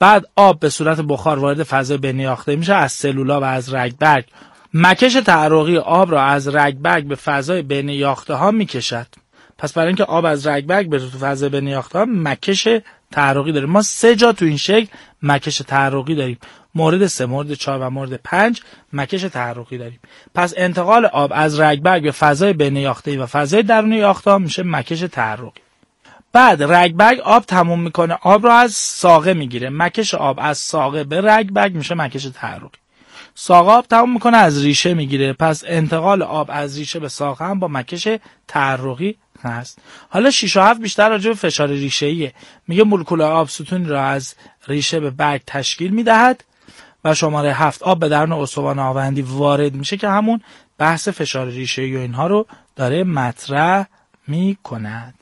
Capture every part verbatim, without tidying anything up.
بعد آب به صورت بخار وارد فضای بین یاخته میشه از سلولا و از رگبرگ. مکش تحرقی آب را از رگبرگ به فضای بین یاخته ها میکشد. پس برای اینکه آب از رگبرگ بره تو فضای بین یاخته ها مکش تحرقی داریم. ما سه جا تو این شکل مکش تحرقی داریم. مورد سه، مورد چهار و مورد پنج مکش تحرقی داریم. پس انتقال آب از رگبرگ به فضای بین یاخته و فضای درون یاخته ها میشه مکش تحرقی. بعد رگبرگ آب تموم میکنه، آب را از ساقه میگیره. مکش آب از ساقه به رگبرگ میشه مکش تحرقی. ساقه آب تموم میکنه از ریشه میگیره. پس انتقال آب از ریشه به ساقه هم با مکش تحرقی هست. حالا شش و هفت بیشتر راجع به فشار ریشه‌ایه. میگه مولکول آب ستونی را از ریشه به برگ تشکیل میدهد و شماره هفت آب به درون استوان آوندی وارد میشه که همون بحث فشار ریشه‌ای و اینها رو داره مطرح میکند.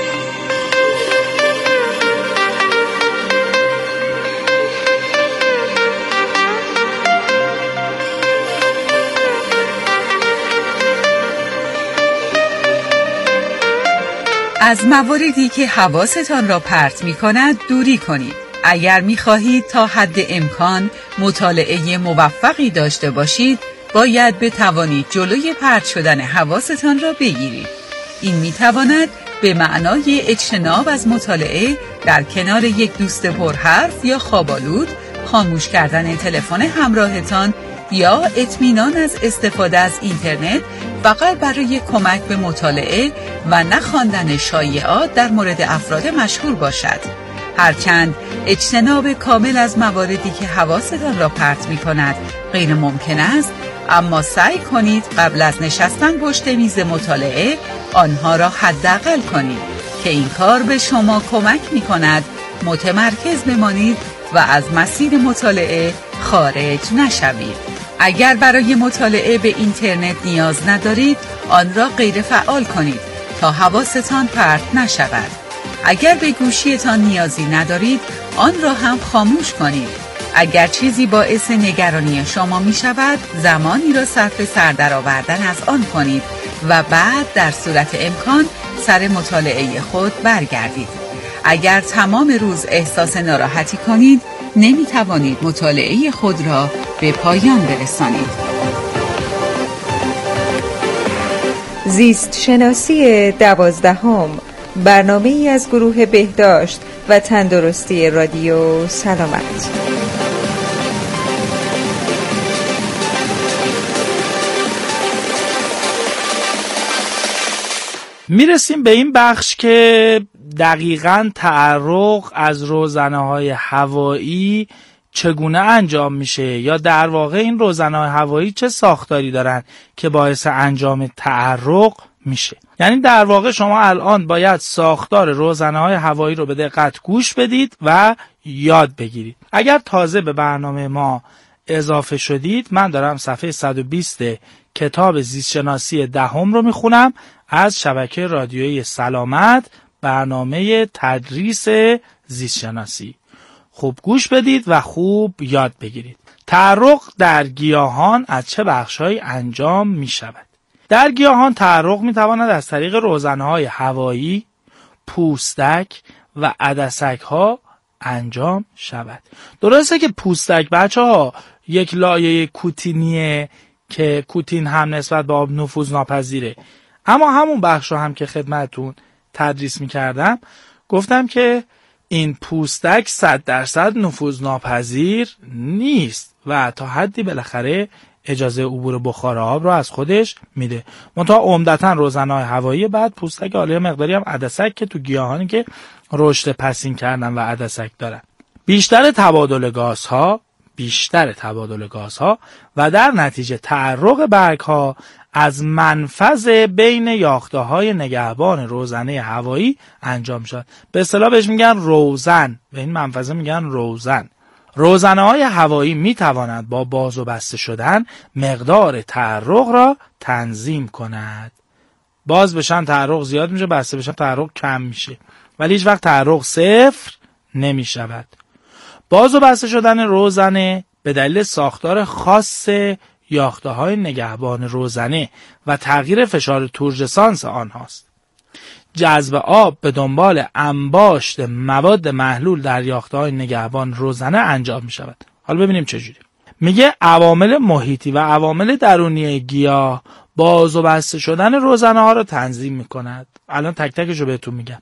از مواردی که حواستان را پرت می کند دوری کنید. اگر می خواهید تا حد امکان مطالعه موفقی داشته باشید، باید بتوانید جلوی پرت شدن حواستان را بگیرید. این می تواند به معنای اجتناب از مطالعه در کنار یک دوست پرحرف یا خوابالود، خاموش کردن تلفن همراهتان یا اطمینان از استفاده از اینترنت فقط برای کمک به مطالعه و نخواندن شایعات در مورد افراد مشهور باشد. هرچند اجتناب کامل از مواردی که حواستان را پرت می کند غیر ممکن است، اما سعی کنید قبل از نشستن پشت میز مطالعه آنها را حداقل کنید که این کار به شما کمک می کند متمرکز بمانید و از مسیر مطالعه خارج نشوید. اگر برای مطالعه به اینترنت نیاز ندارید، آن را غیر فعال کنید تا حواستان پرت نشود. اگر به گوشیتان نیازی ندارید، آن را هم خاموش کنید. اگر چیزی باعث نگرانی شما می شود، زمانی را صرف سر درآوردن از آن کنید و بعد در صورت امکان سر مطالعه خود برگردید. اگر تمام روز احساس ناراحتی کنید، نمی توانید مطالعه خود را به پایان برسانید. زیست شناسی دوازدهم، برنامه ای از گروه بهداشت و تندرستی رادیو سلامت. میرسیم به این بخش که دقیقاً تعرق از روزنه‌های هوایی چگونه انجام میشه، یا در واقع این روزنه‌های هوایی چه ساختاری دارن که باعث انجام تعرق میشه. یعنی در واقع شما الان باید ساختار روزنه‌های هوایی رو به دقت گوش بدید و یاد بگیرید. اگر تازه به برنامه ما اضافه شدید، من دارم صفحه صد و بیست کتاب زیستشناسی دهم رو میخونم از شبکه رادیویی سلامت، برنامه تدریس زیستشناسی. خوب گوش بدید و خوب یاد بگیرید. تعرق در گیاهان از چه بخش‌هایی انجام می شود؟ در گیاهان تعرق می تواند از طریق روزنه‌های هوایی، پوستک و عدسک‌ها انجام شود. درسته که پوستک بچه‌ها یک لایه کوتینیه که کوتین هم نسبت به آب نفوذ ناپذیره، اما همون بخش رو هم که خدمتتون تدریس می کردم گفتم که این پوستک صد درصد نفوذ ناپذیر نیست و تا حدی بالاخره اجازه عبور بخار آب رو از خودش میده. منتها عمدتاً روزنه‌های هوایی، بعد پوستک، حالا مقداری هم عدسک که تو گیاهانی که رشد پسین کردن و عدسک دارن. بیشتر تبادل گازها بیشتر تبادل گازها و در نتیجه تعرق برگ‌ها از منفذ بین یاخته‌های نگهبان روزنه هوایی انجام شد. به اصطلاح بهش میگن روزن، به این منفذه میگن روزن. روزنه‌های هوایی میتوانند با باز و بسته شدن مقدار تعرق را تنظیم کند. باز بشن تعرق زیاد میشه، بسته بشن تعرق کم میشه، ولی هیچ وقت تعرق صفر نمیشود. باز و بسته شدن روزنه به دلیل ساختار خاص یاخته‌های نگهبان روزنه و تغییر فشار تورژسانس آنهاست. جذب آب به دنبال انباشت مواد محلول در یاخته‌های نگهبان روزنه انجام می شود. حالا ببینیم چجوری. میگه عوامل محیطی و عوامل درونی گیاه باز و بسته شدن روزنه ها رو تنظیم می کند. الان تک تکش رو بهتون میگم.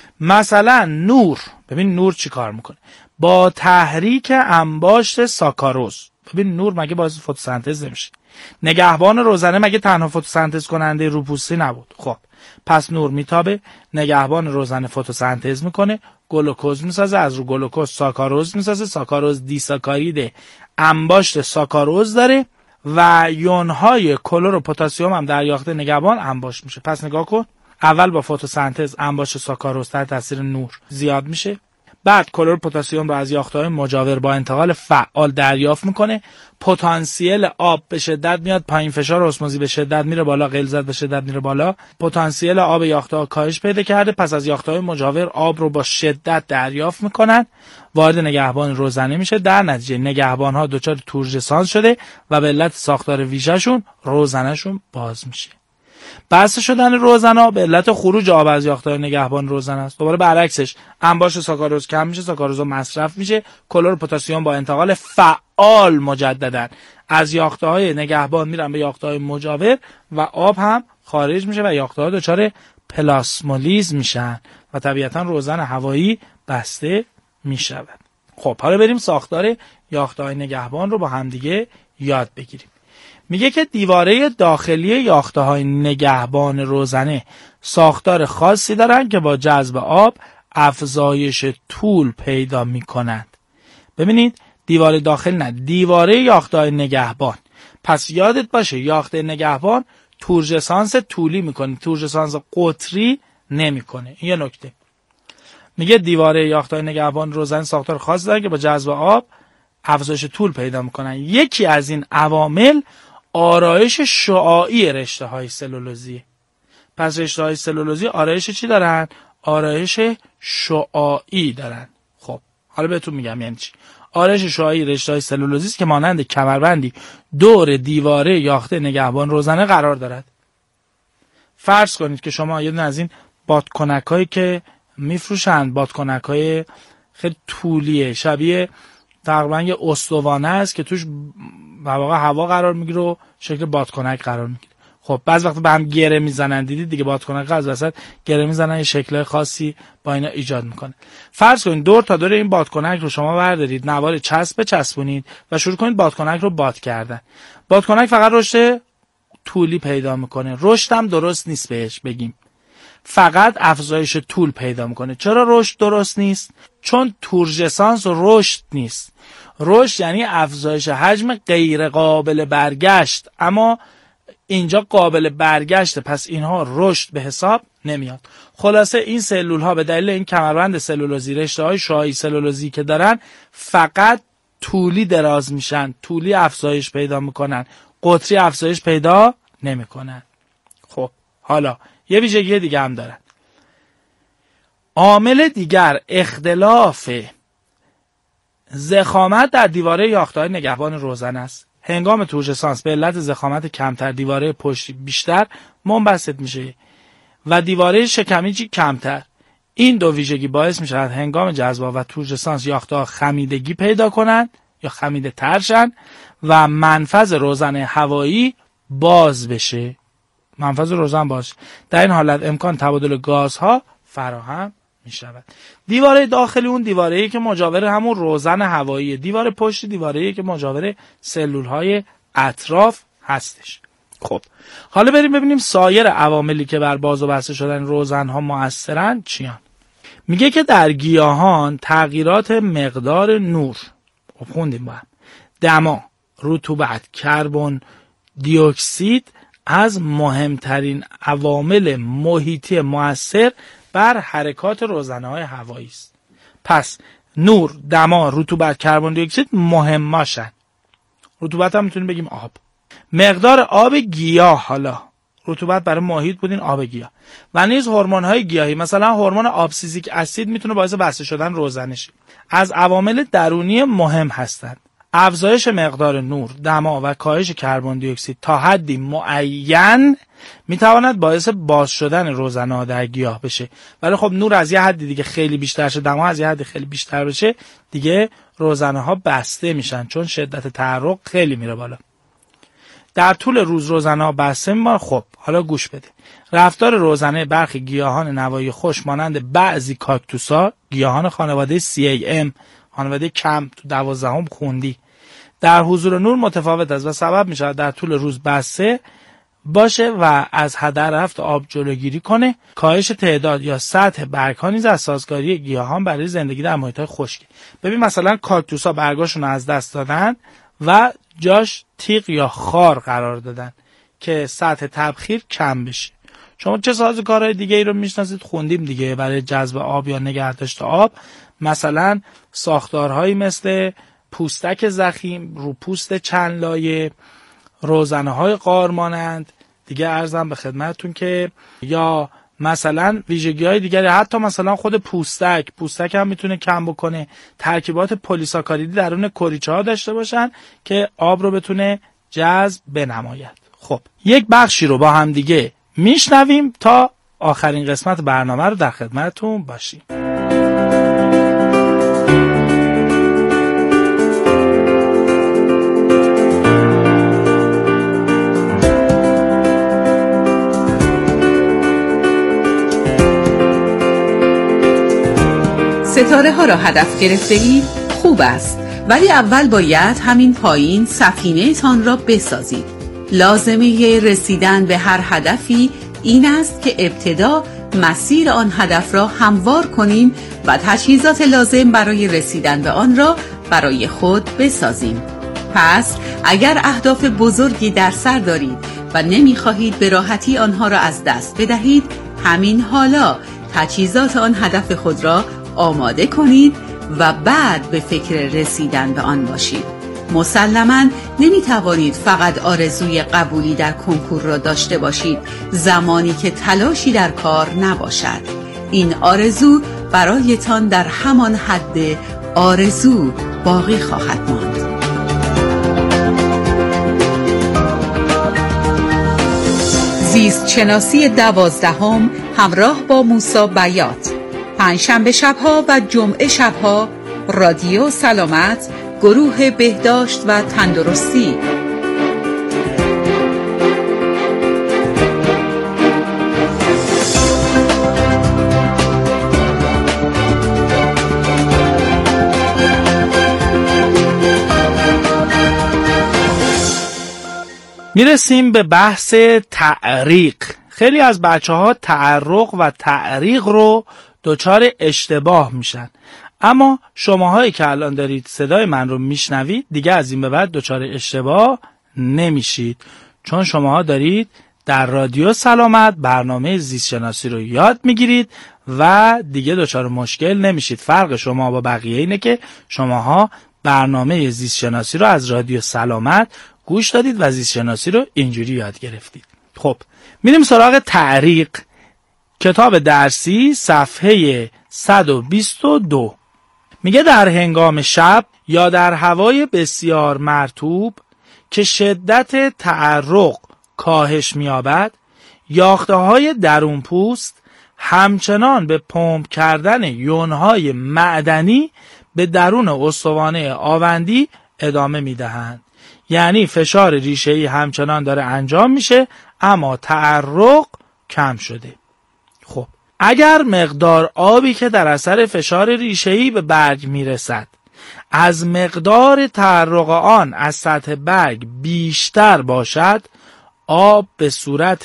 مثلا نور، ببین نور چی کار میکنه؟ با تحریک انباشت ساکاروز. ببین نور مگه باعث فتوسنتز نمیشه؟ نگهبان روزنه مگه تنها فتوسنتز کننده روپوستی نبود؟ خب پس نور میتابه، نگهبان روزنه فتوسنتز میکنه، گلوکوز میسازه، از رو گلوکوز ساکاروز میسازه، ساکاروز دیساکارید انباشت ساکاروز داره و یونهای کلور و پتاسیم هم در یاخته نگهبان انباشت میشه. پس نگاه کن، اول با فتوسنتز انباشت ساکاروز تحت تاثیر نور زیاد میشه، بعد کلور پتاسیم رو از یاخته‌های مجاور با انتقال فعال دریافت میکنه، پتانسیل آب به شدت میاد پایین، فشار اسموزی به شدت میره بالا، غلظت به شدت میره بالا، پتانسیل آب یاخته‌ها کاهش پیدا کرده، پس از یاخته‌های مجاور آب رو با شدت دریافت میکنن، وارد نگهبان روزنه میشه، در نتیجه نگهبان‌ها دچار تورژسانس شده و به علت ساختار ویژه‌شون روزنه‌شون باز میشه. بسته شدن روزنه به علت خروج آب از یاخته‌های نگهبان روزنه است. دوباره برعکسش، انباشت ساکاروز کم میشه، ساکاروز مصرف میشه، کلور پتاسیم با انتقال فعال مجددا از یاخته‌های نگهبان میرن به یاخته‌های مجاور و آب هم خارج میشه و یاخته‌ها دچار پلاسمولیز میشن و طبیعتا روزن هوایی بسته میشود. خب حالا بریم ساختار یاخته‌های نگهبان رو با همدیگه یاد بگیریم. میگه که دیواره داخلی یاخته‌های نگهبان روزنه ساختار خاصی دارن که با جذب آب افزایش طول پیدا میکنند. ببینید دیواره داخلی نه، دیواره یاخته‌های نگهبان. پس یادت باشه یاخته نگهبان تورژسانس طولی میکنه، تورژسانس قطری نمیکنه. این یه نکته. میگه دیواره یاخته‌های نگهبان روزنه ساختار خاصی دارن که با جذب آب افزایش طول پیدا میکنن. یکی از این عوامل آرایش شعاعی رشته های سلولوزی. پس رشته های سلولوزی آرایش چی دارن؟ آرایش شعاعی دارن. خب حالا بهتون میگم یعنی چی. آرایش شعاعی رشته های سلولوزی است که مانند کمربندی دور دیواره یاخته نگهبان روزنه قرار دارد. فرض کنید که شما یه دونه از این بادکنکایی که میفروشند، بادکنکای خیلی طولیه، شبیه تقریبا یه استوانه است که توش در واقع هوا قرار میگیره و شکل بادکنک قرار میگیره. خب بعضی وقتا به هم گره میزنن، دیدید دیگه بادکنک از وسط گره میزنن، یه شکل خاصی با اینا ایجاد میکنه. فرض کنید دور تا دور این بادکنک رو شما بردارید، نوار چسب چسبونید و شروع کنید بادکنک رو باد کردن. بادکنک فقط رشد طولی پیدا میکنه، رشد هم درست نیست بهش بگیم، فقط افزایش طول پیدا میکنه. چرا رشد درست نیست؟ چون تورژسانس رشد نیست. رشد یعنی افزایش حجم غیر قابل برگشت، اما اینجا قابل برگشته، پس اینها رشد به حساب نمیاد. خلاصه این سلول ها به دلیل این کمربند سلولوزی، رشته های شعاعی سلولوزی که دارن، فقط طولی دراز میشن، طولی افزایش پیدا میکنن، قطری افزایش پیدا نمیکنن. خب حالا یه ویژگی دیگه هم دارن. عامل دیگر اختلاف ضخامت در دیواره یاخته‌های نگهبان روزنه است. هنگام تورژسانس به علت ضخامت کمتر دیواره پشتی بیشتر منبسط میشه و دیواره شکمیچی کمتر. این دو ویژگی باعث میشه هنگام جذب و تورژسانس یاخته‌ها خمیدگی پیدا کنند یا خمیده ترشن و منفذ روزنه هوایی باز بشه. منفذ روزن باشه. در این حالت امکان تبادل گازها فراهم می شود. دیواره داخلی اون دیواره‌ای که مجاور همون روزن هوایی، دیواره پشتی دیواره‌ای که مجاور سلول‌های اطراف هستش. خب حالا بریم ببینیم سایر عواملی که بر باز و بسته شدن روزن‌ها مؤثرن چیان. میگه که در گیاهان تغییرات مقدار نور، خوندیم با هم، دما، رطوبت، کربن دی اکسید از مهمترین عوامل محیطی مؤثر بر حرکات روزنه‌های هوایی است. پس نور، دما، رطوبت، کربن دی اکسید مهماشن. رطوبت هم میتونیم بگیم آب. مقدار آب گیاه، حالا رطوبت برای محیط بودین، آب گیاه و نیز هورمون‌های گیاهی، مثلا هورمون آبسیزیک اسید میتونه باعث بسته شدن روزنه شه. از عوامل درونی مهم هستند. افزایش مقدار نور، دما و کاهش کربن دی اکسید تا حدی معین میتواند باعث باز شدن روزنه‌ها در گیاه بشه. ولی خب نور از یه حدی دیگه خیلی بیشتر شه، دما از یه حدی خیلی بیشتر بشه، دیگه روزنه‌ها بسته میشن چون شدت تحرک خیلی میره بالا. در طول روز روزنه‌ها بسته میمونن. خب حالا گوش بده. رفتار روزنه برخی گیاهان نوایی خشک مانند بعضی کاکتوسا، گیاهان خانواده سی ای ام، خانواده کم، تو دوازدهم خوندی، در حضور نور متفاوت است و سبب می شود در طول روز بسته باشه و از هدر رفت آب جلوگیری کنه. کاهش تعداد یا سطح برگ‌ها نیز از سازگاری گیاهان برای زندگی در محیط‌های خشک. ببین مثلا کاکتوسا برگاشون از دست دادن و جاش تیغ یا خار قرار دادن که سطح تبخیر کم بشه. شما چه سازوکارهای دیگه ای رو میشناسید؟ خوندیم دیگه برای جذب آب یا نگهداشت آب، مثلا ساختارهایی مثل پوستک ضخیم رو پوست چند لایه، روزنه‌های غار مانند دیگه عرضم به خدمتتون که، یا مثلا ویژگی‌های دیگری، حتی مثلا خود پوستک پوستک هم میتونه کم بکنه. ترکیبات پلیساکاریدی درون کوریچه‌ها داشته باشن که آب رو بتونه جذب بنماید. خب یک بخشی رو با هم دیگه میشنویم تا آخرین قسمت برنامه رو در خدمتتون باشیم. ستاره ها را هدف گرفته اید؟ خوب است، ولی اول باید همین پایین سفینه تان را بسازید. لازمه رسیدن به هر هدفی این است که ابتدا مسیر آن هدف را هموار کنیم و تجهیزات لازم برای رسیدن به آن را برای خود بسازیم. پس اگر اهداف بزرگی در سر دارید و نمی‌خواهید به راحتی آنها را از دست بدهید، همین حالا تجهیزات آن هدف خود را آماده کنید و بعد به فکر رسیدن به آن باشید. مسلماً نمیتوانید فقط آرزوی قبولی در کنکور را داشته باشید زمانی که تلاشی در کار نباشد. این آرزو برایتان در همان حد آرزو باقی خواهد ماند. زیست شناسی دوازدهم همراه با موسی بیات، پنجشنبه شبها و جمعه شبها، رادیو سلامت، گروه بهداشت و تندرستی. میرسیم به بحث تعریق. خیلی از بچه ها تعرق و تعریق رو دچار اشتباه میشن، اما شماهایی که الان دارید صدای من رو میشنوید دیگه از این به بعد دچار اشتباه نمیشید، چون شماها دارید در رادیو سلامت برنامه زیست شناسی رو یاد میگیرید و دیگه دچار مشکل نمیشید. فرق شما با بقیه اینه که شماها برنامه زیست شناسی رو از رادیو سلامت گوش دادید و زیست شناسی رو اینجوری یاد گرفتید. خب میریم سراغ تعریق. کتاب درسی صفحه صد و بیست و دو میگه در هنگام شب یا در هوای بسیار مرطوب که شدت تعرق کاهش می‌یابد، یافته‌های درون پوست همچنان به پمپ کردن یون‌های معدنی به درون استوانه آوندی ادامه می‌دهند. یعنی فشار ریشه‌ای همچنان داره انجام میشه اما تعرق کم شده. خب اگر مقدار آبی که در اثر فشار ریشه‌ای به برگ میرسد از مقدار تعرق آن از سطح برگ بیشتر باشد، آب به صورت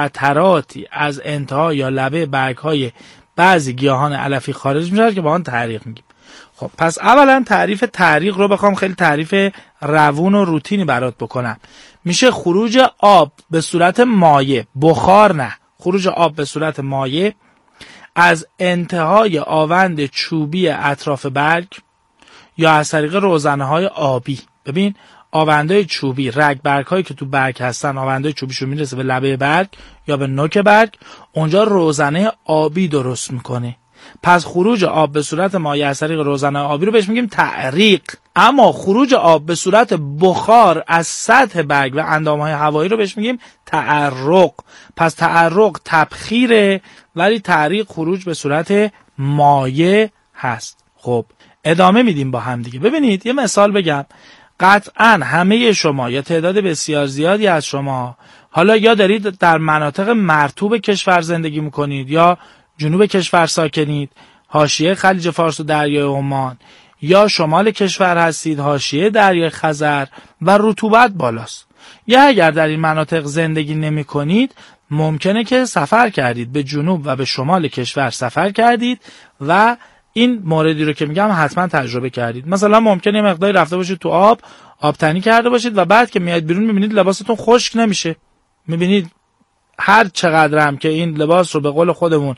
قطراتی از انتها یا لبه برگ‌های بعضی گیاهان علفی خارج میشه که با آن تعریق میگیم. خب پس اولا تعریف تعریق رو بخوام خیلی تعریف روون و روتینی برات بکنم، میشه خروج آب به صورت مایع، بخار نه، خروج آب به صورت مایع از انتهای آوند چوبی اطراف برگ یا از طریق روزنه‌های آبی. ببین آوندهای چوبی، رگ برگ هایی که تو برگ هستن، آوندهای چوبیشون میرسه به لبه برگ یا به نوک برگ، اونجا روزنه آبی درست میکنه پس خروج آب به صورت مایع از طریق روزنه‌های آبی رو بهش میگیم تعریق. اما خروج آب به صورت بخار از سطح برگ و اندامهای هوایی رو بهش میگیم تعرق. پس تعرق تبخیره، ولی تعریق خروج به صورت مایع هست. خب ادامه میدیم با هم دیگه. ببینید یه مثال بگم. قطعا همه شما یا تعداد بسیار زیادی از شما حالا یا دارید در مناطق مرطوب کشور زندگی میکنید یا جنوب کشور ساکنید، حاشیه خلیج فارس و دریای عمان، یا شمال کشور هستید، حاشیه دریای خزر و رطوبت بالاست. یا اگر در این مناطق زندگی نمی کنید، ممکنه که سفر کردید به جنوب و به شمال کشور سفر کردید و این موردی رو که میگم حتما تجربه کردید. مثلا ممکنه مقداری رفته باشید تو آب، آب تنی کرده باشید و بعد که میاد بیرون میبینید لباستون خشک نمیشه. میبینید هر چقدر هم که این لباس رو به قول خودمون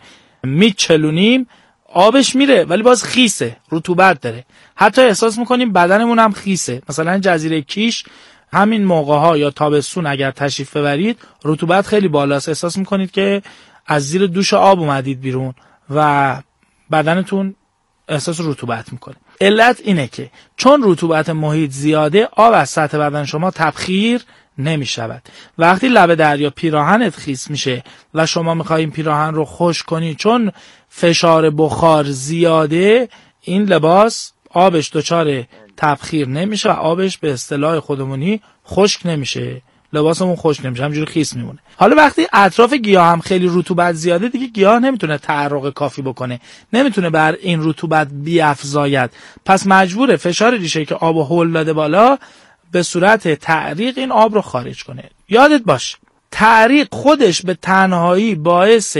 میچلونیم آبش میره ولی باز خیسه، رطوبت داره. حتی احساس میکنیم بدنمون هم خیسه. مثلا جزیره کیش همین موقع ها یا تابستون اگر تشریف ببرید رطوبت خیلی بالاست، احساس میکنید که از زیر دوش آب اومدید بیرون و بدنتون احساس رطوبت میکنه. علت اینه که چون رطوبت محیط زیاده، آب از سطح بدن شما تبخیر نمی شود. وقتی لب دریا پیراهنت خیس میشه و شما میخواین پیراهن رو خشک کنی، چون فشار بخار زیاده، این لباس آبش دچار تبخیر نمیشه و آبش به اصطلاح خودمونی خشک نمیشه، لباسمون خشک نمیشه، همینجوری خیس میمونه. حالا وقتی اطراف گیاه هم خیلی رطوبت زیاده، دیگه گیاه نمیتونه تعرق کافی بکنه، نمیتونه بر این رطوبت بیافزاید، پس مجبوره فشار ریشه که آب هول داده بالا به صورت تعریق این آب رو خارج کنه. یادت باشه تعریق خودش به تنهایی باعث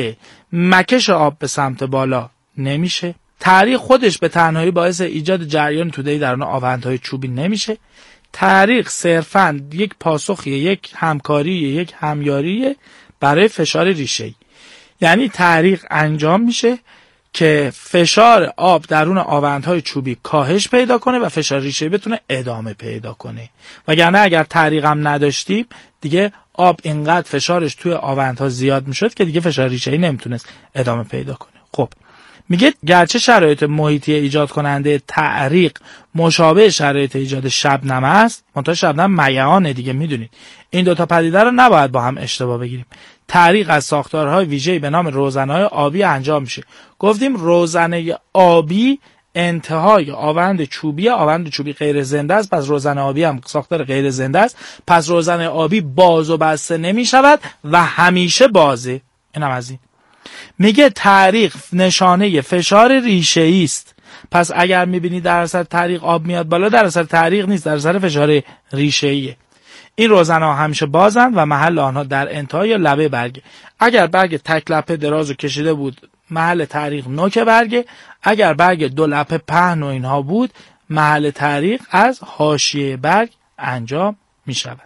مکش آب به سمت بالا نمیشه. تعریق خودش به تنهایی باعث ایجاد جریان توده‌ای درون آوندهای چوبی نمیشه. تعریق صرفاً یک پاسخیه، یک همکاریه، یک همیاریه برای فشار ریشه‌ای. یعنی تعریق انجام میشه که فشار آب درون آوندهای چوبی کاهش پیدا کنه و فشار ریشه‌ای بتونه ادامه پیدا کنه. وگرنه اگر تعریق هم نداشتیم دیگه آب اینقدر فشارش توی آوندها زیاد میشد که دیگه فشار ریشه‌ای نمیتونست ادامه پیدا کنه. خب میگه گرچه شرایط محیطی ایجاد کننده تعریق مشابه شرایط ایجاد شبنم است، منتها شبنم میعانه دیگه، میدونید این دوتا پدیده رو نباید با هم اشتباه بگیریم. تعریق از ساختارهای ویژه‌ای به نام روزنه‌های آبی انجام میشه. گفتیم روزنه آبی انتهای آوند چوبی، آوند چوبی غیر زنده است، پس روزنه آبی هم ساختار غیر زنده است، پس روزنه آبی باز و بسته نمیشود و همیشه بازه. اینم از این. میگه تعریق نشانه فشار ریشه‌ای است، پس اگر میبینی در اثر تعریق آب میاد بالا، در اثر تعریق نیست، در اثر فشار ریشه‌ایه. این روزنه‌ها همیشه بازند و محل آنها در انتهای یا لبه برگ. اگر برگ تک لپه دراز و کشیده بود، محل تعریق نوک برگ. اگر برگ دو لپه پهن و اینها بود، محل تعریق از حاشیه برگ انجام می شود.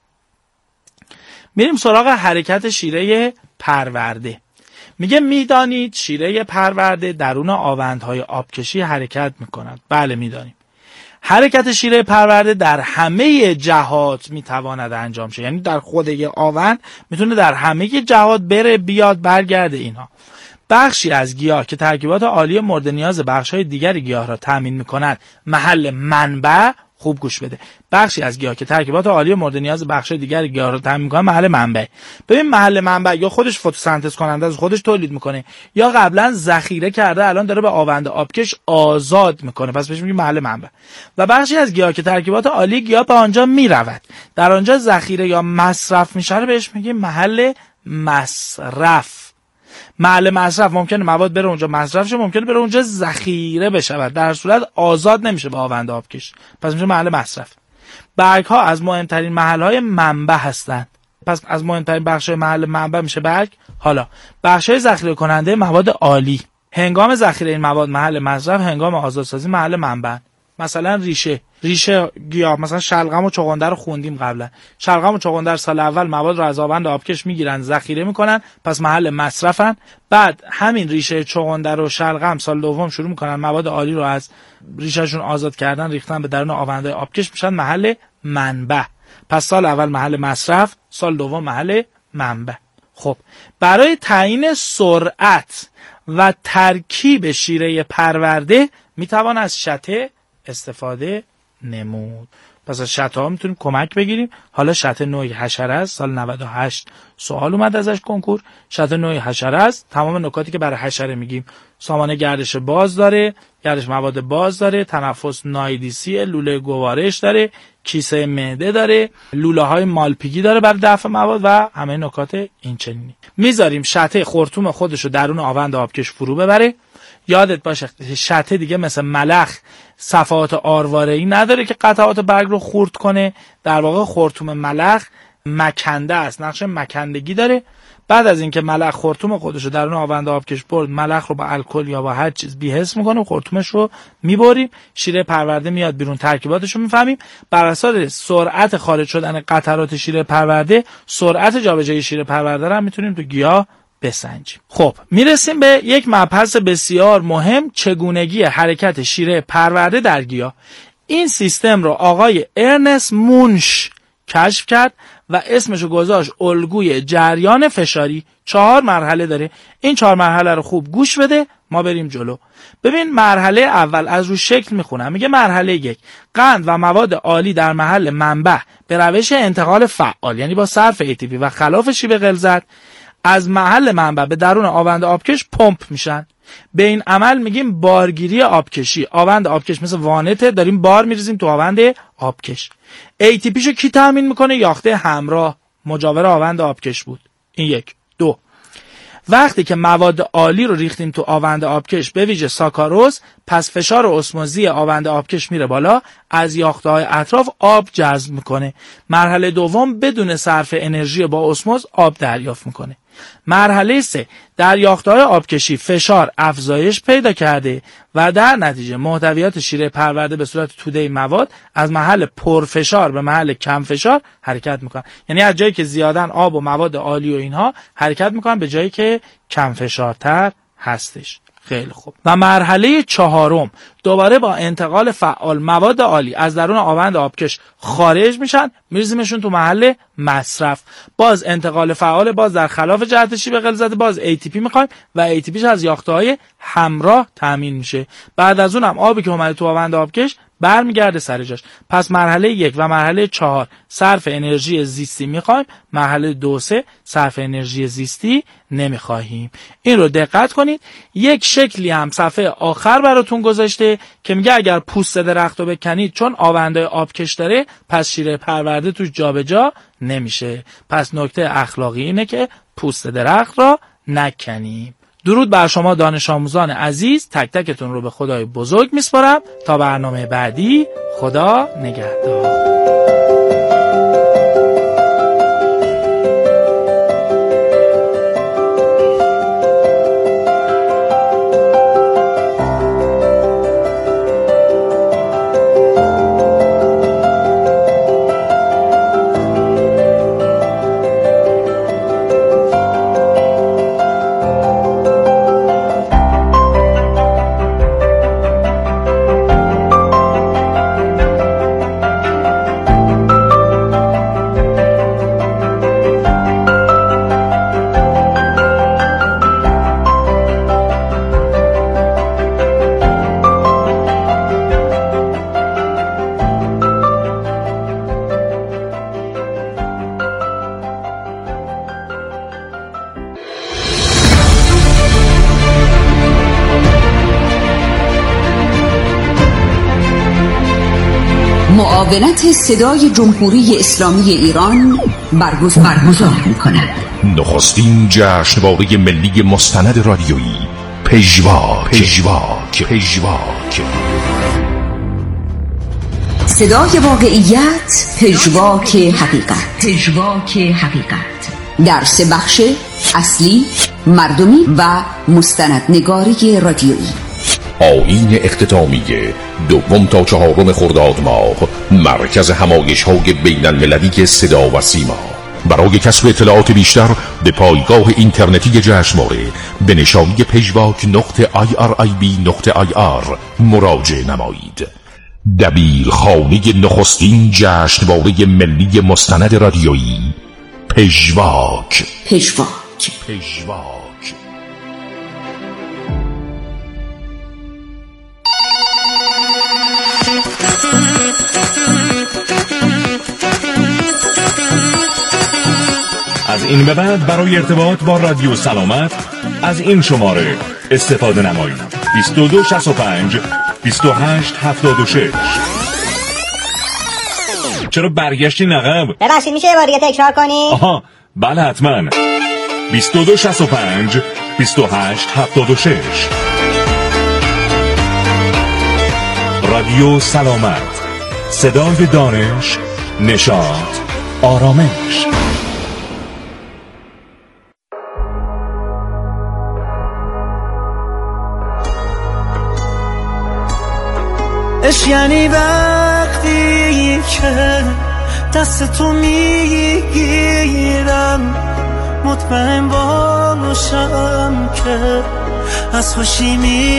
میریم سراغ حرکت شیره پرورده. میگه میدانید شیره پرورده درون آوندهای آبکشی حرکت میکند. بله میدانیم. حرکت شیره پرورده در همه جهات میتواند انجام شه، یعنی در خود یه آوند میتونه در همه جهات بره بیاد برگرده. اینها بخشی از گیاه که ترکیبات عالی مورد نیاز بخش‌های دیگر گیاه را تامین می‌کند محل منبع. خوب گوش بده. بخشی از گیاه که ترکیبات عالی مورد نیاز بخش‌های دیگر گیاه را تامین می‌کند محل منبع. ببین محل منبع یا خودش فتوسنتز کننده از خودش تولید می‌کنه یا قبلا ذخیره کرده الان داره به آوند آبکش آزاد می‌کنه، پس بهش میگیم محل منبع. و بخشی از گیاه که ترکیبات عالی گیاه به آنجا می‌رود، در آنجا ذخیره یا مصرف میشه، بهش میگیم محل مصرف. محل مصرف ممکنه مواد بره اونجا مصرف شه، ممکنه بره اونجا ذخیره بشه، در صورت آزاد نمیشه به آوند آبکش، پس میشه محل مصرف. برگ ها از مهمترین محل های منبع هستند، پس از مهمترین بخش محل منبع میشه برگ. حالا بخش های ذخیره کننده مواد عالی، هنگام ذخیره این مواد محل مصرف، هنگام آزادسازی محل منبع. مثلا ریشه ریشه گیاه، مثلا شلغم و چغندر رو خوندیم قبلا. شلغم و چغندر سال اول مواد رو از آوند آبکش میگیرن، ذخیره میکنن، پس محل مصرفن. بعد همین ریشه چغندر و شلغم سال دوم شروع میکنن مواد عالی رو از ریشهشون آزاد کردن، ریختن به درون آوندهای آبکش، میشن محل منبع. پس سال اول محل مصرف، سال دوم محل منبع. خب برای تعیین سرعت و ترکیب شیره پرورده میتوان از شته استفاده نمود. پس از شته ها میتونیم کمک بگیریم. حالا شته نوعی حشره است، سال نود و هشت سوال اومد ازش کنکور. شته نوعی حشره است، تمام نکاتی که برای حشره میگیم، سامانه گردش باز داره، گردش مواد باز داره، تنفس نایدیسی، لوله گوارش داره، کیسه معده داره، لوله های مالپیگی داره برای دفع مواد و همه نکات این چنینی. میذاریم شته خرطوم خودشو درون آوند آبکش فرو ببره. یادت باشه شته دیگه مثل ملخ صفحات آرواره‌ای نداره که قطعات برگ رو خورد کنه. در واقع خرطوم ملخ مکنده است، نقش مکندگی داره. بعد از اینکه ملخ خرطوم خودش رو درون آوند آبکش برد، ملخ رو با الکل یا با هر چیز بی‌حس میکنه، خرطومش رو میبریم، شیره پرورده میاد بیرون، ترکیباتش رو میفهمیم. بر اساس سرعت خارج شدن قطرات شیره پرورده، سرعت جابجایی شیره پرورده رو هم میتونیم تو گیاه بسنجیم. خب میرسیم به یک مبحث بسیار مهم، چگونگی حرکت شیره پرورده در گیاه. این سیستم رو آقای ارنست مونش کشف کرد و اسمشو گذاشت الگوی جریان فشاری. چهار مرحله داره. این چهار مرحله رو خوب گوش بده، ما بریم جلو. ببین مرحله اول از رو شکل میخونم. میگه مرحله یک، قند و مواد عالی در محل منبع به روش انتقال فعال، یعنی با صرف ای تی پی و خلاف شیب غلظت، از محل منبع به درون آوند آبکش پمپ میشن. به این عمل میگیم بارگیری آبکشی. آوند آبکش مثل وانته، داریم بار میریزیم تو آوند آبکش. ای تی پی شو کی تامین میکنه؟ یاخته همراه مجاور آوند آبکش بود. این یک. دو، وقتی که مواد عالی رو ریختیم تو آوند آبکش، به ویژه ساکاروز، پس فشار اسموزی آوند آبکش میره بالا، از یاخته‌های اطراف آب جذب میکنه. مرحله دوم بدون صرف انرژی با اسموز آب دریافت میکنه. مرحله سه، در یاخته‌های آبکشی فشار افزایش پیدا کرده و در نتیجه محتویات شیره پرورده به صورت توده مواد از محل پرفشار به محل کم فشار حرکت میکنن. یعنی از جایی که زیادن آب و مواد عالی و اینها حرکت میکنن به جایی که کم فشارتر هستش. خیلی خوب. و مرحله چهارم، دوباره با انتقال فعال مواد عالی از درون آوند آبکش خارج میشن، میرزیمشون تو محل مصرف. باز انتقال فعال، باز در خلاف جهت شیب غلظت، باز ای تی پی میخوایم و ای تی پیش از یاخته‌های همراه تامین میشه. بعد از اونم آبی که اومده تو آوند آبکش برمیگرده سر جاش. پس مرحله یک و مرحله چهار صرف انرژی زیستی میخوایم، مرحله دو سه صرف انرژی زیستی نمیخواهیم. این رو دقت کنید. یک شکلی هم صفحه آخر براتون گذاشته که میگه اگر پوست درخت رو بکنید، چون آونده آبکش داره، پس شیره پرورده توش جابجا نمیشه. پس نکته اخلاقی اینه که پوست درخت را نکنیم. درود بر شما دانش آموزان عزیز، تک تکتون رو به خدای بزرگ میسپارم. تا برنامه بعدی، خدا نگهدار. معاونت صدای جمهوری اسلامی ایران برگزار می‌کند. نخستین جشنواره ملی مستند رادیویی پژواک. پژواک پژواک صدای واقعیت، پژواک حقیقت. پژواک حقیقت در سه بخش اصلی، مردمی و مستندنگاری رادیویی. آیین اختتامیه دوم تا چهارم خرداد ماه، مرکز همایش‌های بین‌المللی صدا و سیما. برای کسب اطلاعات بیشتر به پایگاه اینترنتی جشنواره به نشانی پژواک نقطه آی آر آی بی نقطه آی آر مراجعه نمایید. دبیرخانه نخستین جشنواره ملی مستند رادیویی پژواک. پژواک پژواک این به بعد برای ارتباط با رادیو سلامت از این شماره استفاده نمایید: بیست و دو شصت و پنج بیست و هشت هفتاد و شش. چرا برگشتی نقب؟ ببخشید میشه یه بار دیگه تکرار کنی؟ آها بله حتما. بیست و دو شصت و پنج بیست و هشت هفتاد و شش. رادیو سلامت، صدای دانش، نشاط، آرامش. اش یعنی وقتی که دست تو میگیرم مطمئن باشم که از خوشی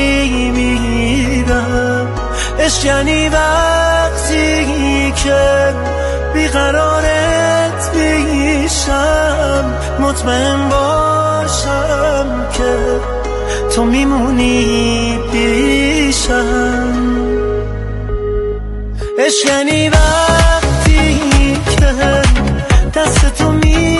میمیرم. اش یعنی وقتی که بیقرارت میشم مطمئن باشم که تو میمونی پیشم. اش یعنی وقتی که دست تو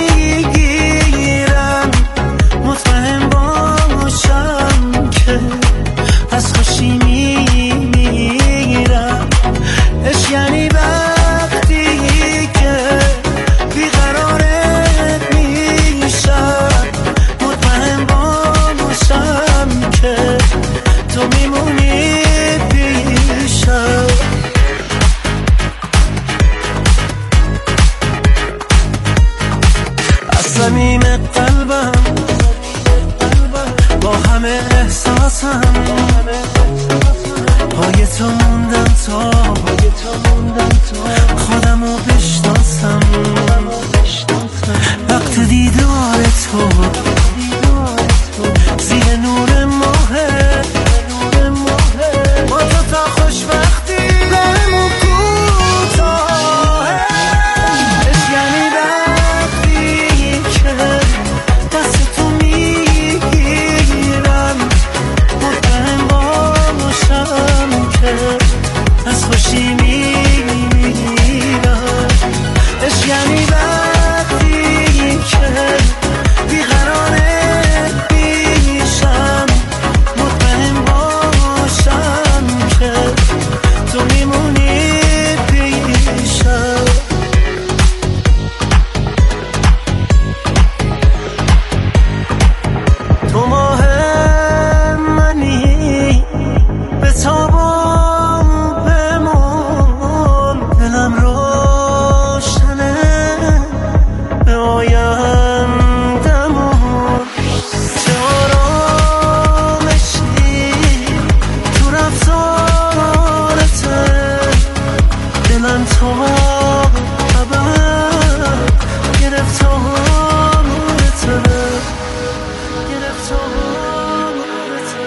میگیرم مطمئن باشم که از خوشی میمیرم. اش یعنی وقتی که بیقرارت میشم مطمئن باشم که تو میمونی پیشم. صمیم قلبم با همه احساسم پای تو موندم تا خودمو بشناسم. وقت دیدار تو زیر نور ماهه با تو تا خوشبختی دلمو کوتاهه. اش یعنی وقتی که دست تو میگیرم مطمئن باشم که از خوشی میمیرم. اش یعنی وقتی که بیقرارت میشم مطمئن باشم که تو میمونی پیشم. تو ماه منی به تاب و بمون دلم روشنه به آیندمون. چه آرامشی تو رفتارته دلم تو ابد گرفتارته گرفتارته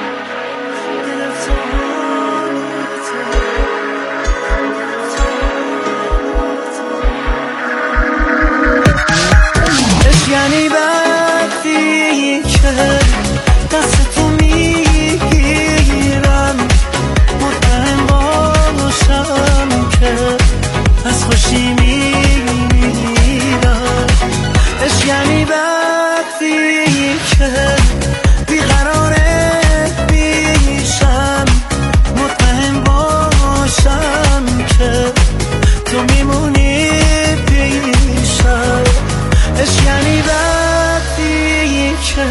گرفتارته. اش یعنی وقتی که دست تو میگیرم مطمئن باشم که از خوشی میمیرم. اش یعنی وقتی که بیقرارت میشم مطمئن باشم که تو میمونی پیشم. اش یعنی وقتی که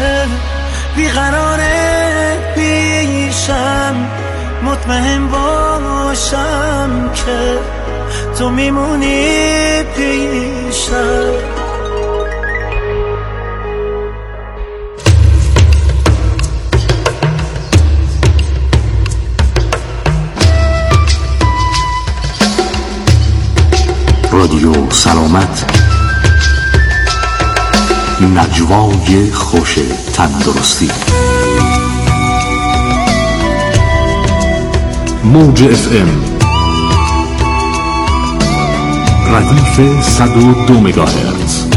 بیقرارت میشم مطمئن باشم که تو میمونی پیشم. رادیو سلامت، نجوای خوش تندرستی. موج اف ام ردیف صد و دو مگاهرتز.